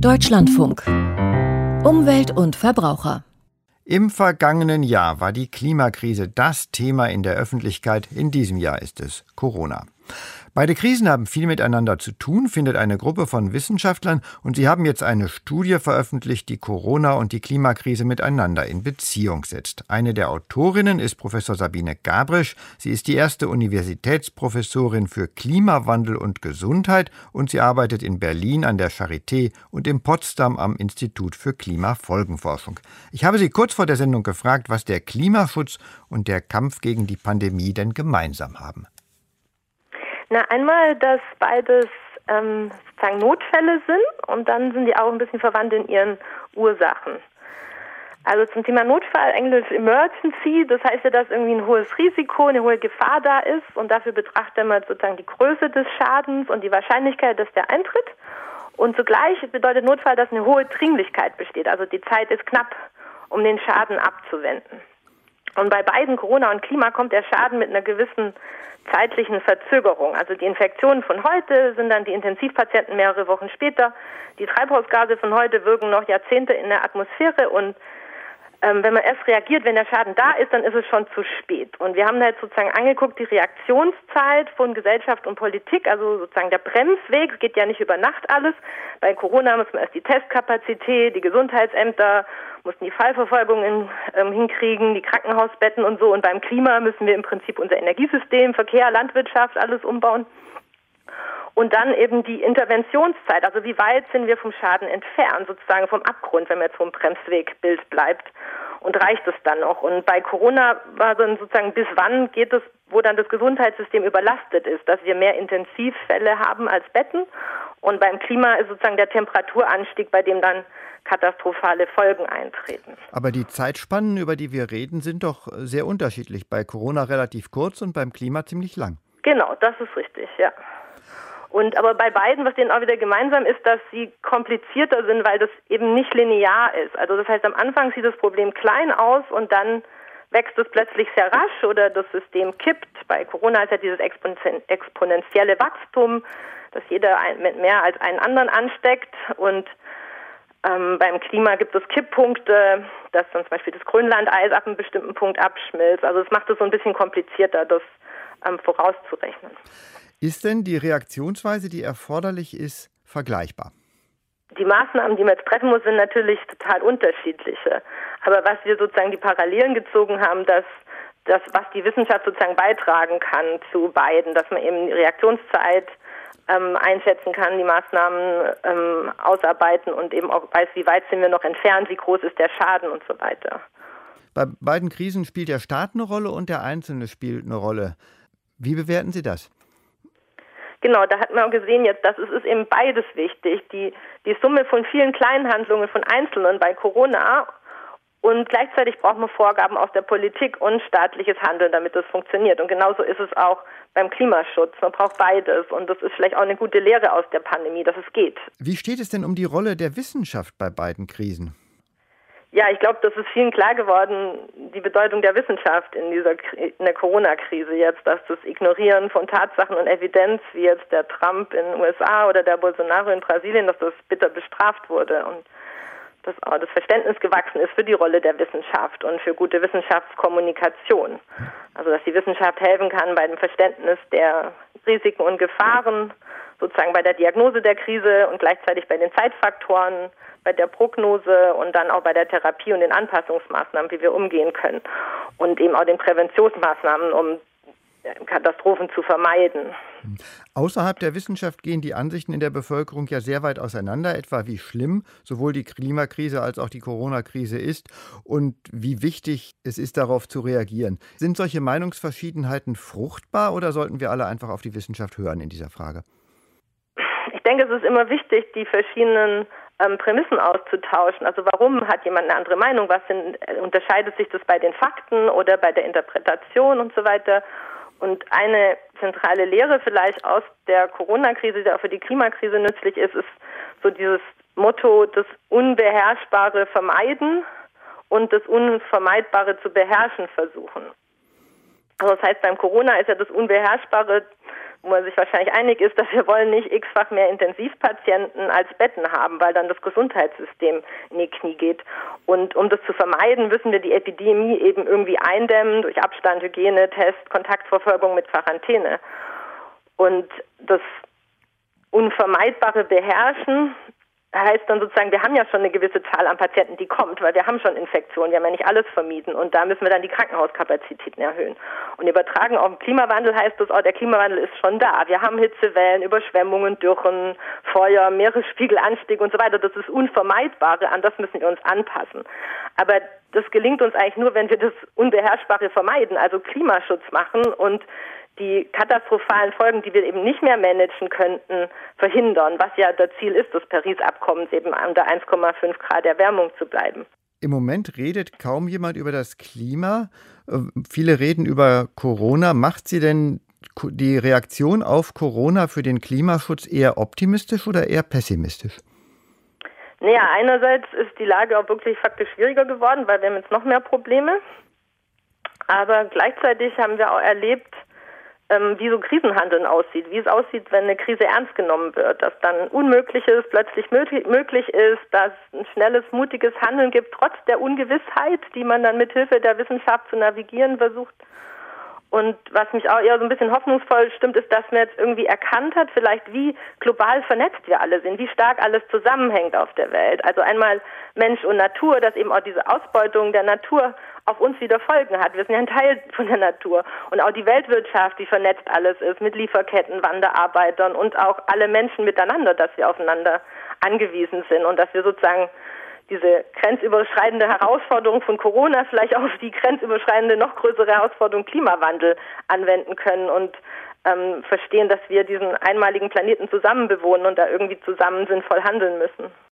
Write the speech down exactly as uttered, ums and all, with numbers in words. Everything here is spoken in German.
Deutschlandfunk. Umwelt und Verbraucher. Im vergangenen Jahr war die Klimakrise das Thema in der Öffentlichkeit. In diesem Jahr ist es Corona. Beide Krisen haben viel miteinander zu tun, findet eine Gruppe von Wissenschaftlern, und sie haben jetzt eine Studie veröffentlicht, die Corona und die Klimakrise miteinander in Beziehung setzt. Eine der Autorinnen ist Professor Sabine Gabrisch. Sie ist die erste Universitätsprofessorin für Klimawandel und Gesundheit und sie arbeitet in Berlin an der Charité und in Potsdam am Institut für Klimafolgenforschung. Ich habe sie kurz vor der Sendung gefragt, was der Klimaschutz und der Kampf gegen die Pandemie denn gemeinsam haben. Na, einmal, dass beides ähm, sozusagen Notfälle sind und dann sind die auch ein bisschen verwandt in ihren Ursachen. Also zum Thema Notfall, englisch Emergency, das heißt ja, dass irgendwie ein hohes Risiko, eine hohe Gefahr da ist und dafür betrachtet man sozusagen die Größe des Schadens und die Wahrscheinlichkeit, dass der eintritt. Und zugleich bedeutet Notfall, dass eine hohe Dringlichkeit besteht, also die Zeit ist knapp, um den Schaden abzuwenden. Und bei beiden, Corona und Klima, kommt der Schaden mit einer gewissen zeitlichen Verzögerung. Also die Infektionen von heute sind dann die Intensivpatienten mehrere Wochen später. Die Treibhausgase von heute wirken noch Jahrzehnte in der Atmosphäre und ähm, wenn man erst reagiert, wenn der Schaden da ist, dann ist es schon zu spät. Und wir haben da jetzt sozusagen angeguckt, die Reaktionszeit von Gesellschaft und Politik, also sozusagen der Bremsweg, es geht ja nicht über Nacht alles. Bei Corona muss man erst die Testkapazität, die Gesundheitsämter mussten die Fallverfolgung in, ähm, hinkriegen, die Krankenhausbetten und so. Und beim Klima müssen wir im Prinzip unser Energiesystem, Verkehr, Landwirtschaft, alles umbauen. Und dann eben die Interventionszeit, also wie weit sind wir vom Schaden entfernt, sozusagen vom Abgrund, wenn man jetzt vom Bremswegbild bleibt. Und reicht es dann noch? Und bei Corona war dann sozusagen, bis wann geht es, wo dann das Gesundheitssystem überlastet ist, dass wir mehr Intensivfälle haben als Betten. Und beim Klima ist sozusagen der Temperaturanstieg, bei dem dann katastrophale Folgen eintreten. Aber die Zeitspannen, über die wir reden, sind doch sehr unterschiedlich. Bei Corona relativ kurz und beim Klima ziemlich lang. Genau, das ist richtig, ja. Und aber bei beiden, was denen auch wieder gemeinsam ist, dass sie komplizierter sind, weil das eben nicht linear ist. Also das heißt, am Anfang sieht das Problem klein aus und dann wächst es plötzlich sehr rasch oder das System kippt. Bei Corona ist ja dieses exponentielle Wachstum, dass jeder mit mehr als einen anderen ansteckt. Und ähm, beim Klima gibt es Kipppunkte, dass dann zum Beispiel das Grönlandeis ab einem bestimmten Punkt abschmilzt. Also es macht es so ein bisschen komplizierter, das ähm, vorauszurechnen. Ist denn die Reaktionsweise, die erforderlich ist, vergleichbar? Die Maßnahmen, die man jetzt treffen muss, sind natürlich total unterschiedliche. Aber was wir sozusagen die Parallelen gezogen haben, dass das, was die Wissenschaft sozusagen beitragen kann zu beiden, dass man eben die Reaktionszeit ähm, einschätzen kann, die Maßnahmen ähm, ausarbeiten und eben auch weiß, wie weit sind wir noch entfernt, wie groß ist der Schaden und so weiter. Bei beiden Krisen spielt der Staat eine Rolle und der Einzelne spielt eine Rolle. Wie bewerten Sie das? Genau, da hat man auch gesehen jetzt, dass es ist eben beides wichtig. Die, die Summe von vielen kleinen Handlungen von Einzelnen bei Corona und gleichzeitig braucht man Vorgaben aus der Politik und staatliches Handeln, damit das funktioniert. Und genauso ist es auch beim Klimaschutz. Man braucht beides und das ist vielleicht auch eine gute Lehre aus der Pandemie, dass es geht. Wie steht es denn um die Rolle der Wissenschaft bei beiden Krisen? Ja, ich glaube, das ist vielen klar geworden, die Bedeutung der Wissenschaft in dieser in der Corona-Krise jetzt, dass das Ignorieren von Tatsachen und Evidenz, wie jetzt der Trump in den U S A oder der Bolsonaro in Brasilien, dass das bitter bestraft wurde und dass auch das Verständnis gewachsen ist für die Rolle der Wissenschaft und für gute Wissenschaftskommunikation. Also, dass die Wissenschaft helfen kann bei dem Verständnis der Risiken und Gefahren, sozusagen bei der Diagnose der Krise und gleichzeitig bei den Zeitfaktoren, bei der Prognose und dann auch bei der Therapie und den Anpassungsmaßnahmen, wie wir umgehen können. Und eben auch den Präventionsmaßnahmen, um Katastrophen zu vermeiden. Außerhalb der Wissenschaft gehen die Ansichten in der Bevölkerung ja sehr weit auseinander, etwa wie schlimm sowohl die Klimakrise als auch die Corona-Krise ist und wie wichtig es ist, darauf zu reagieren. Sind solche Meinungsverschiedenheiten fruchtbar oder sollten wir alle einfach auf die Wissenschaft hören in dieser Frage? Ich denke, es ist immer wichtig, die verschiedenen ähm, Prämissen auszutauschen. Also warum hat jemand eine andere Meinung? Was sind, unterscheidet sich das bei den Fakten oder bei der Interpretation und so weiter? Und eine zentrale Lehre vielleicht aus der Corona-Krise, die auch für die Klimakrise nützlich ist, ist so dieses Motto, das Unbeherrschbare vermeiden und das Unvermeidbare zu beherrschen versuchen. Also das heißt, beim Corona ist ja das Unbeherrschbare wo man sich wahrscheinlich einig ist, dass wir wollen nicht x-fach mehr Intensivpatienten als Betten haben, weil dann das Gesundheitssystem in die Knie geht. Und um das zu vermeiden, müssen wir die Epidemie eben irgendwie eindämmen durch Abstand, Hygiene, Test, Kontaktverfolgung mit Quarantäne. Und das unvermeidbare Beherrschen heißt dann sozusagen, wir haben ja schon eine gewisse Zahl an Patienten, die kommt, weil wir haben schon Infektionen, wir haben ja nicht alles vermieden und da müssen wir dann die Krankenhauskapazitäten erhöhen. Und übertragen auf den Klimawandel heißt das auch, der Klimawandel ist schon da. Wir haben Hitzewellen, Überschwemmungen, Dürren, Feuer, Meeresspiegelanstieg und so weiter. Das ist Unvermeidbare, an das müssen wir uns anpassen. Aber das gelingt uns eigentlich nur, wenn wir das Unbeherrschbare vermeiden, also Klimaschutz machen und die katastrophalen Folgen, die wir eben nicht mehr managen könnten, verhindern, was ja das Ziel ist des Paris-Abkommens, eben unter eins Komma fünf Grad Erwärmung zu bleiben. Im Moment redet kaum jemand über das Klima. Viele reden über Corona. Macht sie denn die Reaktion auf Corona für den Klimaschutz eher optimistisch oder eher pessimistisch? Naja, einerseits ist die Lage auch wirklich faktisch schwieriger geworden, weil wir haben jetzt noch mehr Probleme. Aber gleichzeitig haben wir auch erlebt, wie so Krisenhandeln aussieht, wie es aussieht, wenn eine Krise ernst genommen wird, dass dann Unmögliches plötzlich möglich ist, dass ein schnelles, mutiges Handeln gibt, trotz der Ungewissheit, die man dann mit Hilfe der Wissenschaft zu navigieren versucht. Und was mich auch eher so ein bisschen hoffnungsvoll stimmt, ist, dass man jetzt irgendwie erkannt hat, vielleicht wie global vernetzt wir alle sind, wie stark alles zusammenhängt auf der Welt. Also einmal Mensch und Natur, dass eben auch diese Ausbeutung der Natur auf uns wieder Folgen hat. Wir sind ja ein Teil von der Natur. Und auch die Weltwirtschaft, die vernetzt alles ist, mit Lieferketten, Wanderarbeitern und auch alle Menschen miteinander, dass wir aufeinander angewiesen sind und dass wir sozusagen diese grenzüberschreitende Herausforderung von Corona vielleicht auch auf die grenzüberschreitende, noch größere Herausforderung Klimawandel anwenden können und ähm, verstehen, dass wir diesen einmaligen Planeten zusammen bewohnen und da irgendwie zusammen sinnvoll handeln müssen.